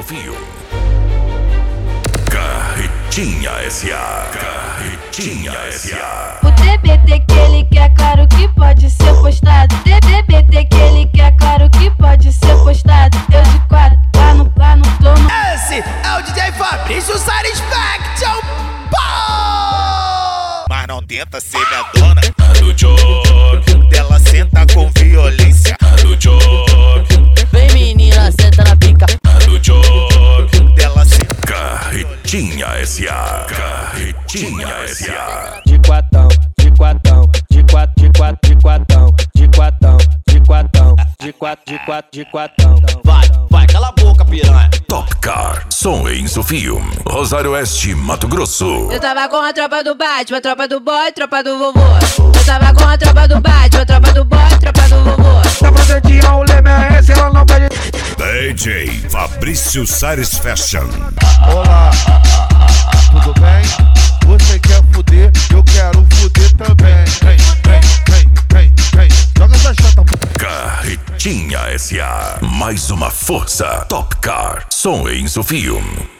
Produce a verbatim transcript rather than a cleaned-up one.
Sofio. Carretinha S A. Carretinha S A. O T B T que ele quer, claro que pode ser postado. T B T que ele quer, claro que pode ser postado. Eu de quatro, lá no, lá no tomo. Esse é o D J Fabrício Satisfaction. Mas não tenta ser minha dona. Do jogo dela senta com violência. Do jogo vem menina, senta na pica. do jogo dela senta. Carretinha S A. Carretinha S A. De quatão, de quatão, de quatro, de quatro, de quatão, de quatão, de quatão, de quatro, de quatro, de quatão. Vai, vai, cala a boca, piranha. Top Car, som em Sofio, Rosário Oeste, Mato Grosso. Eu tava com a tropa do Batman, a tropa do boy, tropa do vovô. Eu tava com a tropa do Batman, a tropa do boy, tropa do vovô. Tá fazendinha, o leme é esse, ela não pede. D J Fabrício Satisfaction. Olá, tudo bem? Você quer fuder, eu quero fuder também. Vem, vem, vem, vem, vem. Joga essa chata. Carretinha S A. Mais uma força. Top Car, som em Sofio.